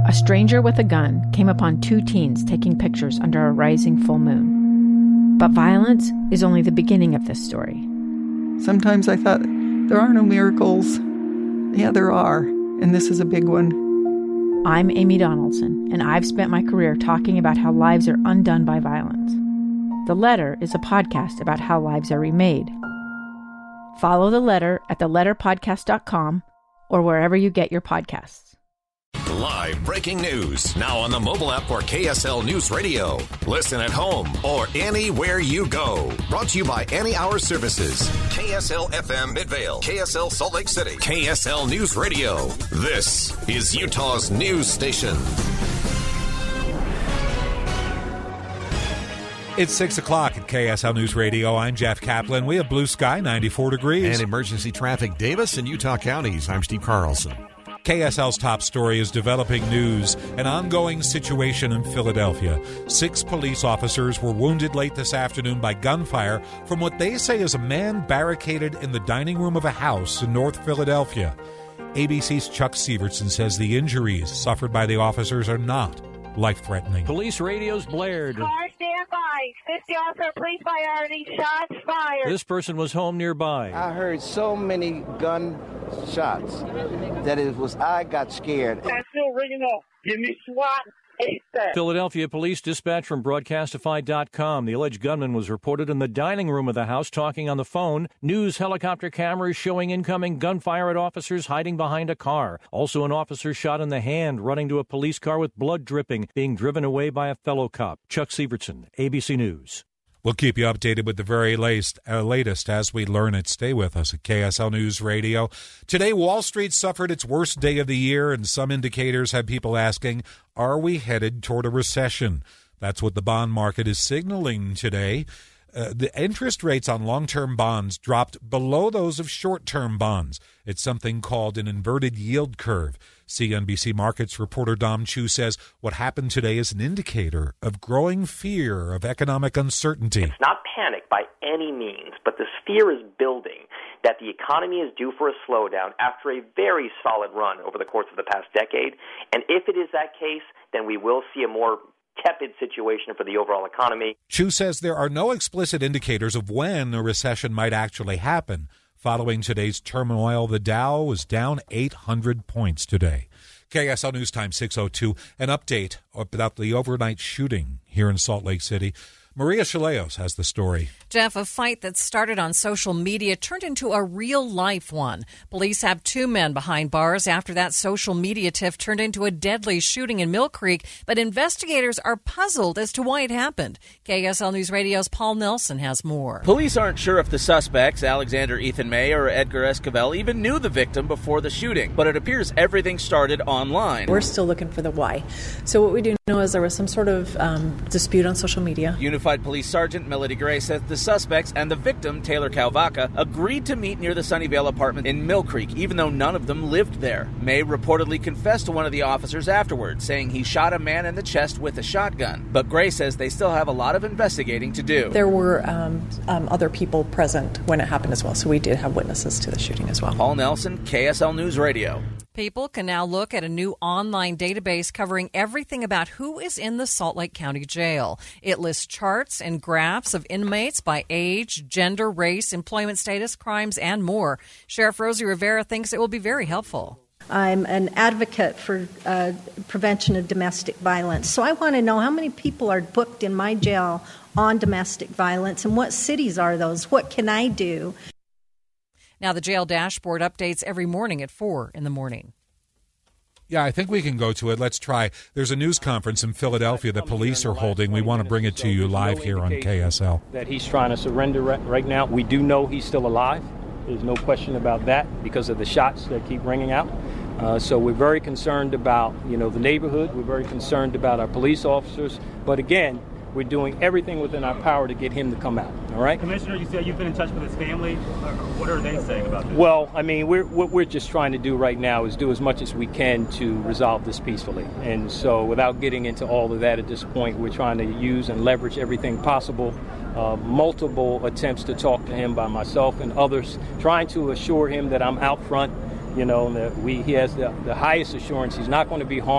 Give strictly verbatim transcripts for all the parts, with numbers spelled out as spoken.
a stranger with a gun came upon two teens taking pictures under a rising full moon. But violence is only the beginning of this story. Sometimes I thought, there are no miracles. Yeah, there are, and this is a big one. I'm Amy Donaldson, and I've spent my career talking about how lives are undone by violence. The Letter is a podcast about how lives are remade. Follow The Letter at the letter podcast dot com or wherever you get your podcasts. Live breaking news now on the mobile app for K S L News Radio. Listen at home or anywhere you go. Brought to you by Any Hour Services. K S L F M Midvale, K S L Salt Lake City, K S L News Radio. This is Utah's news station. It's six o'clock at K S L News Radio. I'm Jeff Kaplan. We have blue sky, ninety-four degrees. And emergency traffic, Davis and Utah counties. I'm Steve Carlson. K S L's top story is developing news, an ongoing situation in Philadelphia. Six police officers were wounded late this afternoon by gunfire from what they say is a man barricaded in the dining room of a house in North Philadelphia. A B C's Chuck Severson says the injuries suffered by the officers are not life-threatening. Police radios blared. Car stand by. fifty officer, police fire. Any shots fired? This person was home nearby. I heard so many gun shots that it was, I got scared. I'm still ringing off. Give me SWAT. Philadelphia police dispatch from broadcastify dot com. The alleged gunman was reported in the dining room of the house talking on the phone. News helicopter cameras showing incoming gunfire at officers hiding behind a car. Also an officer shot in the hand running to a police car with blood dripping, being driven away by a fellow cop. Chuck Severson, A B C News. We'll keep you updated with the very latest, uh, latest as we learn it. Stay with us at K S L News Radio. Today, Wall Street suffered its worst day of the year, and some indicators have people asking, are we headed toward a recession? That's what the bond market is signaling today. Uh, the interest rates on long-term bonds dropped below those of short-term bonds. It's something called an inverted yield curve. C N B C Markets reporter Dom Chu says what happened today is an indicator of growing fear of economic uncertainty. It's not panic by any means, but this fear is building that the economy is due for a slowdown after a very solid run over the course of the past decade. And if it is that case, then we will see a more tepid situation for the overall economy. Chu says there are no explicit indicators of when a recession might actually happen. Following today's turmoil, the Dow was down eight hundred points today. K S L News Time six oh two, an update about the overnight shooting here in Salt Lake City. Maria Chaleos has the story. Jeff, a fight that started on social media turned into a real-life one. Police have two men behind bars after that social media tiff turned into a deadly shooting in Mill Creek, but investigators are puzzled as to why it happened. K S L News Radio's Paul Nelson has more. Police aren't sure if the suspects, Alexander Ethan May or Edgar Esquivel, even knew the victim before the shooting, but it appears everything started online. We're still looking for the why. So what we do know is there was some sort of um, dispute on social media. Unified Police Sergeant Melody Gray says the suspects and the victim, Taylor Calvaca, agreed to meet near the Sunnyvale apartment in Mill Creek, even though none of them lived there. May reportedly confessed to one of the officers afterwards, saying he shot a man in the chest with a shotgun. But Gray says they still have a lot of investigating to do. There were um, um, other people present when it happened as well, so we did have witnesses to the shooting as well. Paul Nelson, K S L News Radio. People can now look at a new online database covering everything about who is in the Salt Lake County Jail. It lists charts and graphs of inmates by age, gender, race, employment status, crimes, and more. Sheriff Rosie Rivera thinks it will be very helpful. I'm an advocate for uh, prevention of domestic violence. So I want to know how many people are booked in my jail on domestic violence and what cities are those? What can I do? Now, the jail dashboard updates every morning at four in the morning. Yeah, I think we can go to it. Let's try. There's a news conference in Philadelphia that police are holding. We want to bring it to you live here on K S L. That he's trying to surrender right now. We do know he's still alive. There's no question about that because of the shots that keep ringing out. Uh, so we're very concerned about, you know, the neighborhood. We're very concerned about our police officers. But again, we're doing everything within our power to get him to come out, all right? Commissioner, you said you've been in touch with his family. What are they saying about this? Well, I mean, we're, what we're just trying to do right now is do as much as we can to resolve this peacefully. And so without getting into all of that at this point, we're trying to use and leverage everything possible. Uh, multiple attempts to talk to him by myself and others, trying to assure him that I'm out front, you know, that we, he has the, the highest assurance he's not going to be harmed.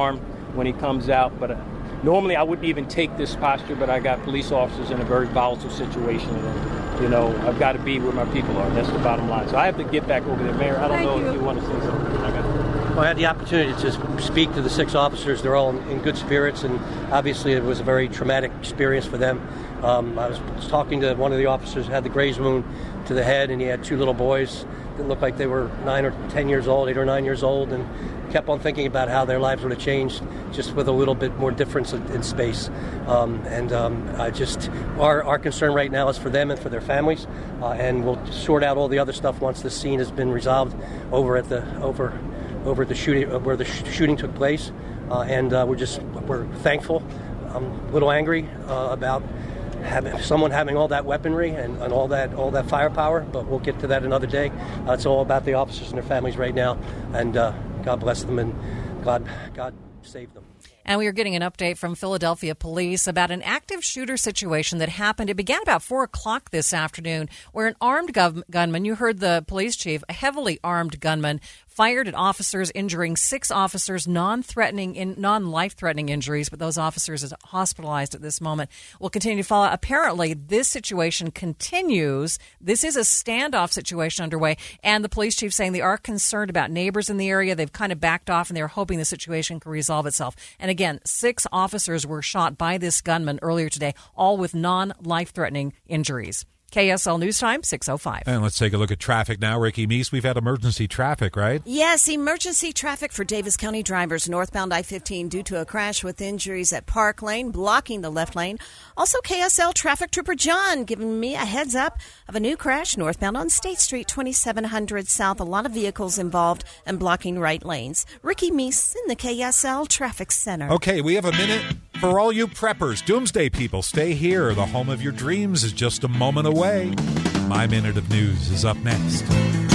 when he comes out. But uh, normally I wouldn't even take this posture, but I got police officers in a very volatile situation. And, you know, I've got to be where my people are. That's the bottom line. So I have to get back over there. Mayor, I don't Thank know you. if you want to say something. I got Well, I had the opportunity to speak to the six officers. They're all in good spirits, and obviously it was a very traumatic experience for them. Um, I was talking to one of the officers who had the graze wound to the head, and he had two little boys that looked like they were nine or ten years old, eight or nine years old, and kept on thinking about how their lives would have changed just with a little bit more difference in, in space. Um, and um, I just, our, our concern right now is for them and for their families, uh, and we'll sort out all the other stuff once this scene has been resolved over at the over. over the shooting, where the sh- shooting took place, uh, and uh, we're just we're thankful. I'm a little angry uh, about having someone having all that weaponry and, and all that all that firepower, but we'll get to that another day. Uh, it's all about the officers and their families right now, and uh, God bless them and God God save them. And we are getting an update from Philadelphia police about an active shooter situation that happened. It began about four o'clock this afternoon, where an armed gun- gunman, you heard the police chief, a heavily armed gunman, fired at officers, injuring six officers, non-threatening, in, non-life-threatening injuries, but those officers are hospitalized at this moment. We'll continue to follow. Apparently, this situation continues. This is a standoff situation underway, and the police chief saying they are concerned about neighbors in the area. They've kind of backed off, and they're hoping the situation can resolve itself. And again, six officers were shot by this gunman earlier today, all with non-life-threatening injuries. K S L News Time, six oh five. And let's take a look at traffic now. Ricky Meese, we've had emergency traffic, right? Yes, emergency traffic for Davis County drivers northbound I fifteen due to a crash with injuries at Park Lane, blocking the left lane. Also, K S L traffic trooper John giving me a heads up of a new crash northbound on State Street, twenty-seven hundred South. A lot of vehicles involved and blocking right lanes. Ricky Meese in the K S L Traffic Center. Okay, we have a minute for all you preppers. Doomsday people, stay here. The home of your dreams is just a moment away. My Minute of News is up next.